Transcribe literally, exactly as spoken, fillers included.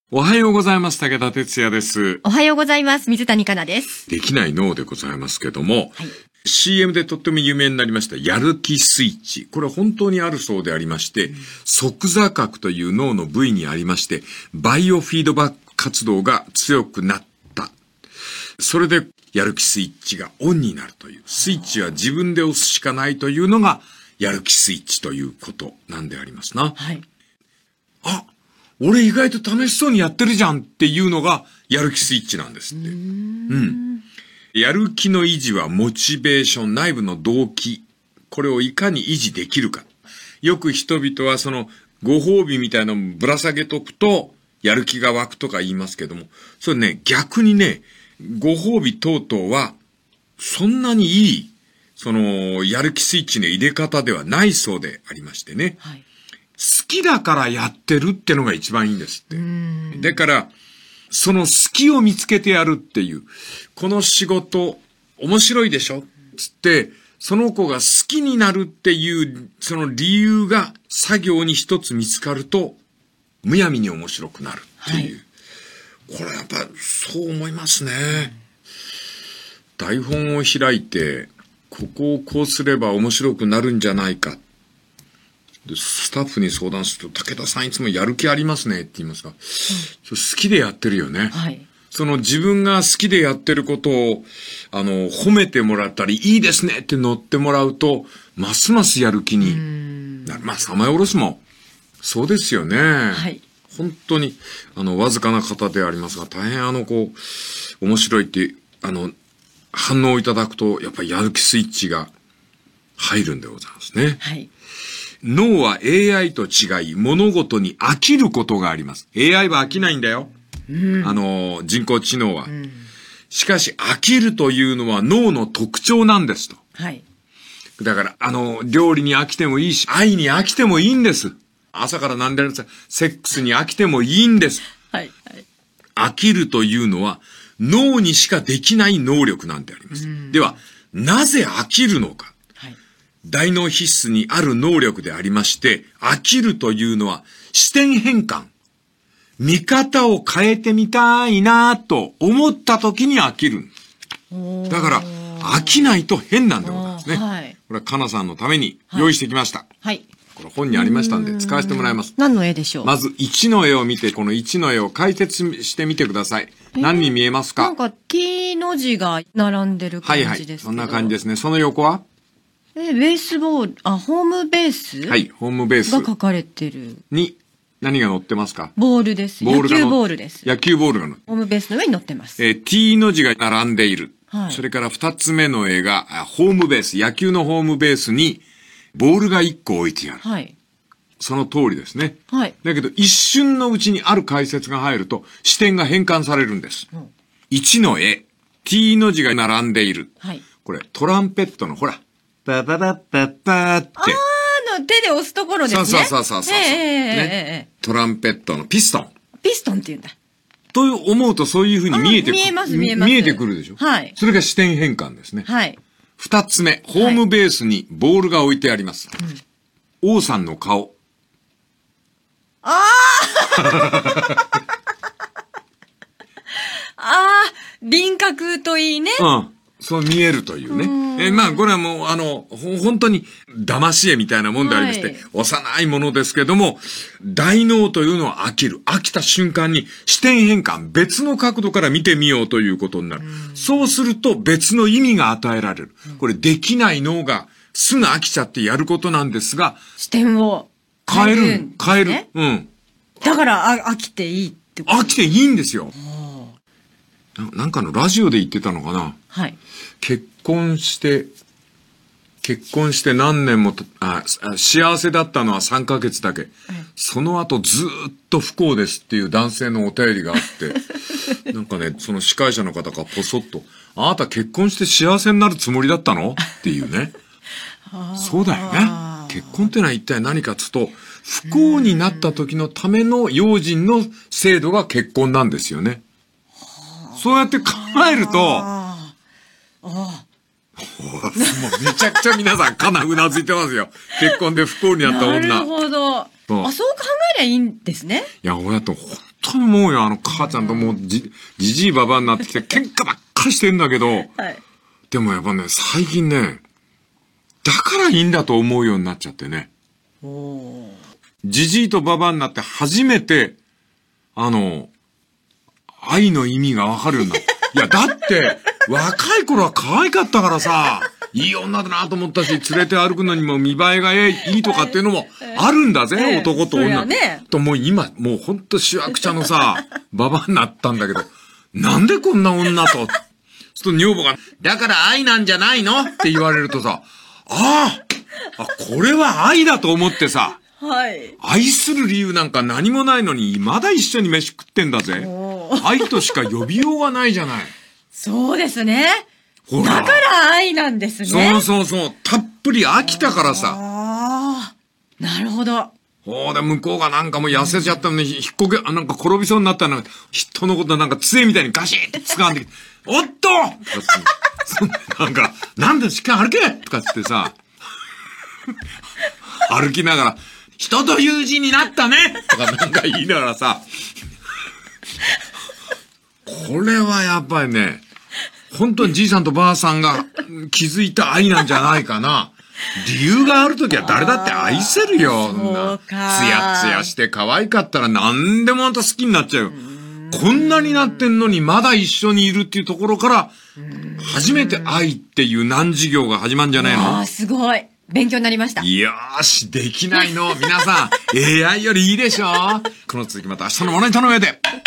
おはようございます。武田哲也です。 おはようございます。水谷香奈です。 できない脳でございますけども、はい、シーエム でとっても有名になりましたやる気スイッチ。これは本当にあるそうでありまして、うん、側座核という脳の部位にありまして、バイオフィードバック活動が強くなった。それでやる気スイッチがオンになるという。スイッチは自分で押すしかないというのがやる気スイッチということなんでありますな。はい、あ俺意外と楽しそうにやってるじゃんっていうのがやる気スイッチなんですって。うん。やる気の維持はモチベーション、内部の動機。これをいかに維持できるか。よく人々はそのご褒美みたいなのをぶら下げとくとやる気が湧くとか言いますけども、それね、逆にね、ご褒美等々はそんなにいい、そのやる気スイッチの入れ方ではないそうでありましてね。はい、好きだからやってるってのが一番いいんですって。だから、その好きを見つけてやるっていう。この仕事、面白いでしょつって、その子が好きになるっていう、その理由が作業に一つ見つかると、むやみに面白くなるっていう。はい、これやっぱそう思いますね。台本を開いて、ここをこうすれば面白くなるんじゃないか。でスタッフに相談すると、武田さんいつもやる気ありますねって言いますが、うん、好きでやってるよね。はい、その自分が好きでやってることを、あの、褒めてもらったり、いいですねって乗ってもらうと、ますますやる気になる。まあ、三枚おろしも、そうですよね。はい、本当に、あの、わずかな方でありますが、大変あの、こう、面白いって、あの、反応をいただくと、やっぱりやる気スイッチが入るんでございますね。はい。脳は エーアイ と違い、物事に飽きることがあります。エーアイ は飽きないんだよ。うん、あの、人工知能は、うん。しかし、飽きるというのは脳の特徴なんですと。はい。だから、あの、料理に飽きてもいいし、愛に飽きてもいいんです。朝から何でもセックスに飽きてもいいんです。はい。はい、飽きるというのは、脳にしかできない能力なんであります。うん、では、なぜ飽きるのか。大脳必須にある能力でありまして、飽きるというのは視点変換。見方を変えてみたいなと思った時に飽きる。だから、飽きないと変なんでございますね。はい、これはかなさんのために用意してきました。はい。これ本にありましたんで使わせてもらいます。 何の絵でしょう？ まずいちの絵を見て、このいちの絵を解説してみてください。何に見えますか？ なんか T の字が並んでる感じですけど。はいはい。 そんな感じですね。その横はえ、ベースボール、あ、ホームベースはい、ホームベース。 が書かれてる。 に、何が載ってますか？ ボールです。野球ボールです。 野球ボールが載ってホームベースの上に載ってます。 えー、T の字が並んでいる。はい。それから二つ目の絵が、ホームベース、野球のホームベースに、ボールが一個置いてある。はい。その通りですね。はい。だけど、一瞬のうちにある解説が入ると、視点が変換されるんです。うん、いちの絵、T の字が並んでいる。はい。これ、トランペットの、ほら、パパパパパーって。あーの手で押すところですね。 そうそうそうそう。えー、ね、えー、トランペットのピストン。 ピストンって言うんだ。 と思うとそういうふうに見えてくる。 見えます見えます。 見えてくるでしょ。はい。それが視点変換ですね。はい。二つ目、ホームベースにボールが置いてあります。はい、王さんの顔。 あーあー、輪郭といいね。 うん。そう見えるというね。え、まあ、これはもう、あの、本当に、騙し絵みたいなもんでありまして、はい、幼いものですけども、大脳というのは飽きる。飽きた瞬間に視点変換、別の角度から見てみようということになる。うそうすると別の意味が与えられる。これできない脳がすぐ飽きちゃってやることなんですが、 視点を変える。変える。変える。うん。 だから、あ、飽きていいってこと？ 飽きていいんですよ。な, なんかのラジオで言ってたのかな。はい。結婚して、結婚して何年もと、あ、幸せだったのはさんかげつだけ。はい、その後ずーっと不幸ですっていう男性のお便りがあって、なんかね、その司会者の方がポソッと、あなた結婚して幸せになるつもりだったのっていうね。そうだよね。結婚ってのは一体何かっつうと、不幸になった時のための用心の制度が結婚なんですよね。そうやって考えると、ああ。もうめちゃくちゃ皆さんかなうなずいてますよ。結婚で不幸になった女。 なるほど。あ、そう考えりゃいいんですね。 いや、俺だと本当に思うよ、あの母ちゃんともうじ、じじいばばになってきて喧嘩ばっかりしてんだけど、はい、でもやっぱね、最近ね、だからいいんだと思うようになっちゃってね。じじいとばばになって初めて、あの、愛の意味がわかるようになった。いや、だって、若い頃は可愛かったからさ、いい女だなと思ったし、連れて歩くのにも見栄えがいいとかっていうのもあるんだぜ、えー、男と女。ね、ともう今、もうほんとしわくちゃのさ、ババになったんだけど、なんでこんな女と。ちょっと女房が、だから愛なんじゃないのって言われるとさ、ああ、あ、これは愛だと思ってさ、はい。愛する理由なんか何もないのに、まだ一緒に飯食ってんだぜ。愛としか呼びようがないじゃない。 そうですね。ほら。だから愛なんですね。 そうそうそう。たっぷり飽きたからさ。 ああ。なるほど。 ほうで、向こうがなんかもう痩せちゃったのに、引っこけ、なんか転びそうになったのに、人のことなんか杖みたいにガシッって掴んできて、おっとなんか、なんでしっかり歩けとかってさ、歩きながら、人と友人になったねとかなんか言いながらさ、これはやっぱりね、本当にじいさんとばあさんが気づいた愛なんじゃないかな。理由があるときは誰だって愛せるよ。そんな。つやつやして可愛かったら何でもあんた好きになっちゃうよ。こんなになってんのにまだ一緒にいるっていうところから、初めて愛っていう難事業が始まるんじゃないの？ ああ、すごい。勉強になりました。 よーし、できないの。皆さん、エーアイ よりいいでしょ？この続きまた明日のものに頼めで。